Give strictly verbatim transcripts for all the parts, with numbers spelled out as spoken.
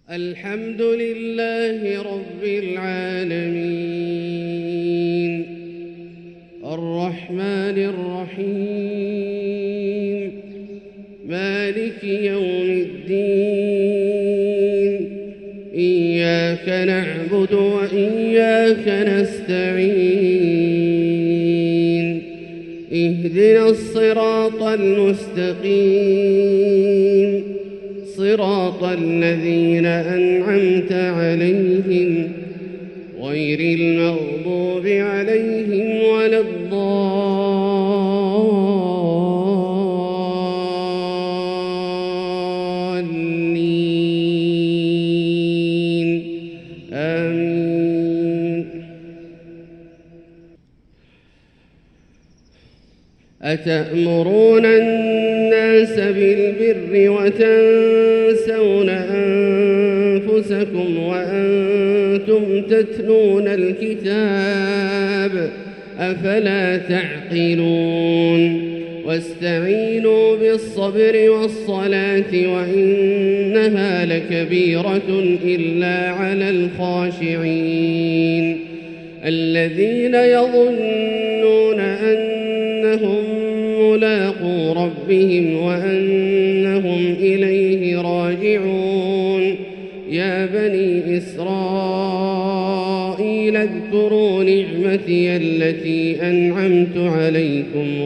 الحمد لله رب العالمين الرحمن الرحيم مالك يوم الدين إياك نعبد وإياك نستعين اهدنا الصراط المستقيم صراط الذين أنعمت عليهم غير المغضوب عليهم ولا الضالين آمين. أتأمرون الناس بالبر وتنسون أنفسكم وأنتم تتلون الكتاب أفلا تعقلون واستعينوا بالصبر والصلاة وإنها لكبيرة إلا على الخاشعين الذين يظنون أنهم ملاقو ربهم وأنهم إليه راجعون. يا بني إسرائيل اذكروا نعمتي التي أنعمت عليكم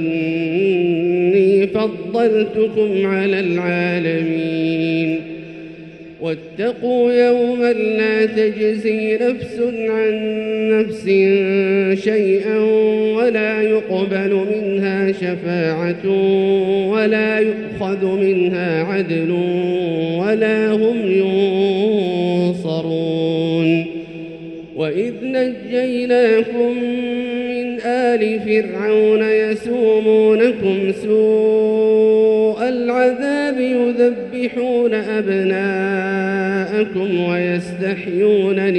وأني فضلتكم على العالمين واتقوا يوما لا تجزي نفس عن نفس شيئا ولا يقبل منها شفاعة ولا يؤخذ منها عدل ولا هم ينصرون. وإذ نجيناكم من آل فرعون يسومونكم سوء العذاب يذبحون أبناءكم ويستحيون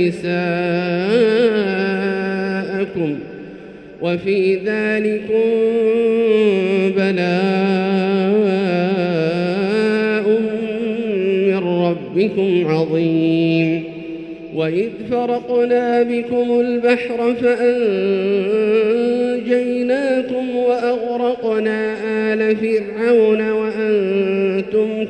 نساءكم وفي ذلكم بلاء من ربكم عظيم. وإذ فرقنا بكم البحر فأنجيناكم وأغرقنا آل فرعون وأنتم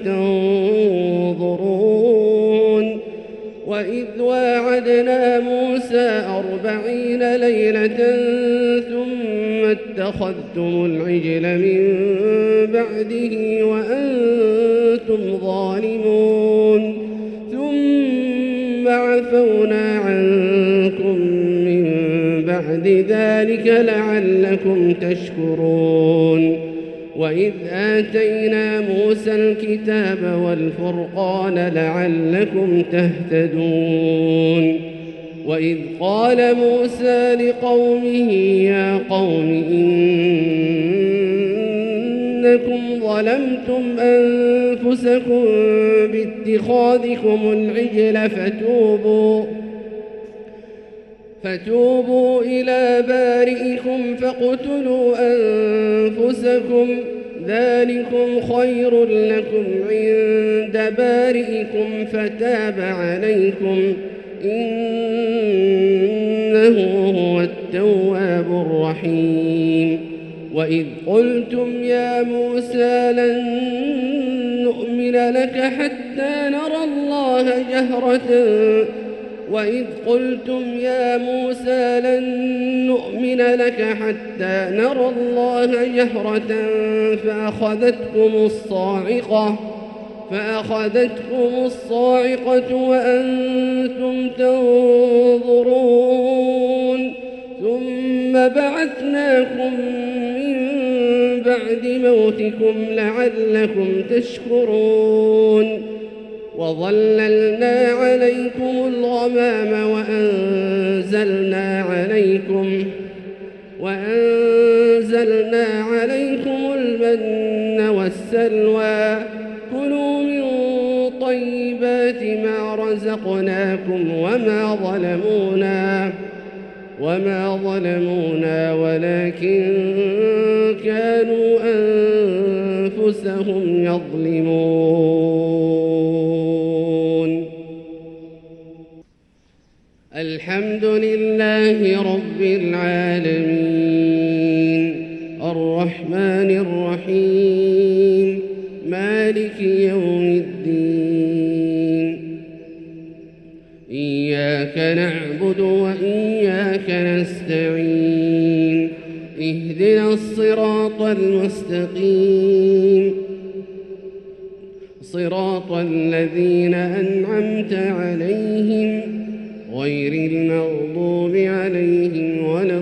تنظرون. وإذ واعدنا موسى أربعين ليلة ثم اتخذتم العجل من بعده وأنتم ظالمون ثم عفونا عنكم من بعد ذلك لعلكم تشكرون. وإذ آتينا موسى الكتاب والفرقان لعلكم تهتدون. وإذ قال موسى لقومه يا قوم إنكم ظلمتم أنفسكم باتخاذكم العجل فتوبوا فتوبوا إلى بارئكم فاقتلوا أنفسكم ذلكم خير لكم عند بارئكم فتاب عليكم إنه هو التواب الرحيم. وإذ قلتم يا موسى لن نؤمن لك حتى نرى الله جهرة وإذ قلتم يا موسى لن نؤمن لك حتى نرى الله جهرة فأخذتكم الصاعقة فأخذتكم الصاعقة وأنتم تنظرون ثم بعثناكم من بعد موتكم لعلكم تشكرون. وظللنا عليكم الغمام وأنزلنا عليكم وأنزلنا عليكم المن والسلوى كلوا من طيبات ما رزقناكم وما ظلمونا وما ظلمونا ولكن كانوا أنفسهم يظلمون. الحمد لله رب العالمين الرحمن الرحيم مالك يوم الدين إياك نعبد وإياك نستعين اهدنا الصراط المستقيم صراط الذين أنعمت عليهم غير المغضوب عليهم ولا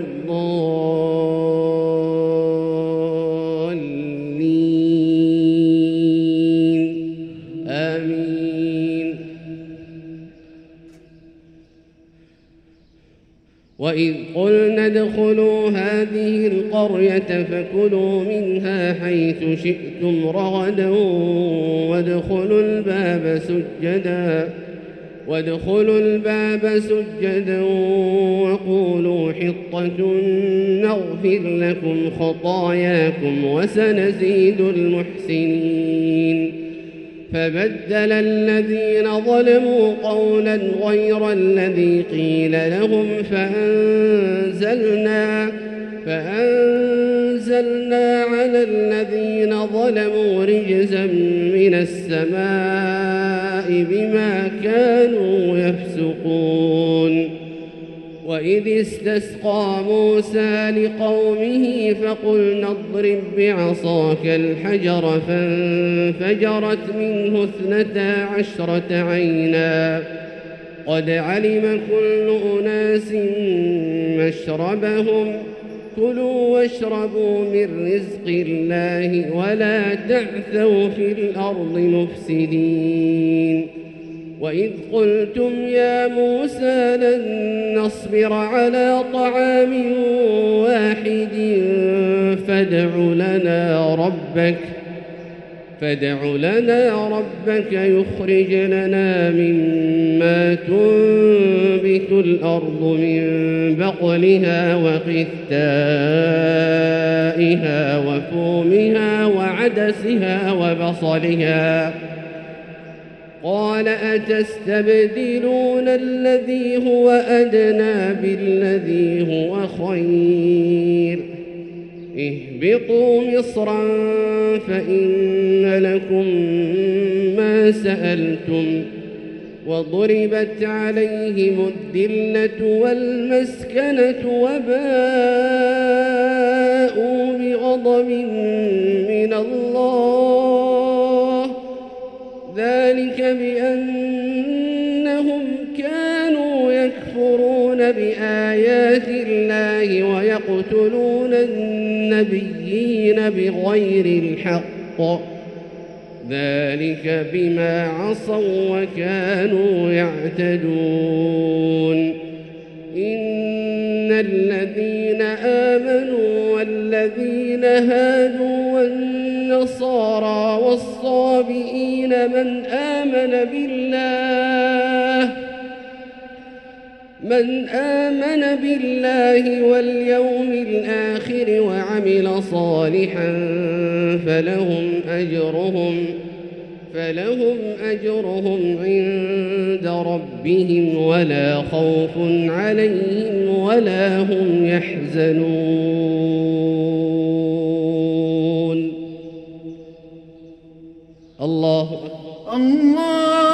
الضالين آمين. وإذ قلنا ادخلوا هذه القرية فكلوا منها حيث شئتم رغدا وادخلوا الباب سجدا وادخلوا الباب سجدا وقولوا حطة نغفر لكم خطاياكم وسنزيد المحسنين. فبدل الذين ظلموا قولا غير الذي قيل لهم فأنزلنا فأنزلنا على الذين ظلموا رجزا من السماء بما كانوا يفسقون. وإذ استسقى موسى لقومه فقلنا اضرب بعصاك الحجر فانفجرت منه اثنتا عشرة عينا قد علم كل أناس مشربهم كلوا واشربوا من رزق الله ولا تعثوا في الأرض مفسدين. وإذ قلتم يا موسى لن نصبر على طعام واحد فادع لنا ربك فادع لنا ربك يخرج لنا مما تنبت الأرض من بقلها وقثائها وفومها وعدسها وبصلها قال أتستبدلون الذي هو أدنى بالذي هو خير اهبطوا مصرا فإن لكم ما سألتم وضربت عليهم الذلة والمسكنة وباءوا بغضب من الله ذلك بأنهم كانوا يكفرون بآيات الله ويقتلون النبيين بغير الحق ذلك بما عصوا وكانوا يعتدون. إن الذين آمنوا والذين هادوا والنصارى والصابئين من آمن بالله من آمن بالله واليوم الآخر وعمل صالحا فلهم أجرهم فلهم أجرهم عند ربهم ولا خوف عليهم ولا هم يحزنون. الله أكبر. الله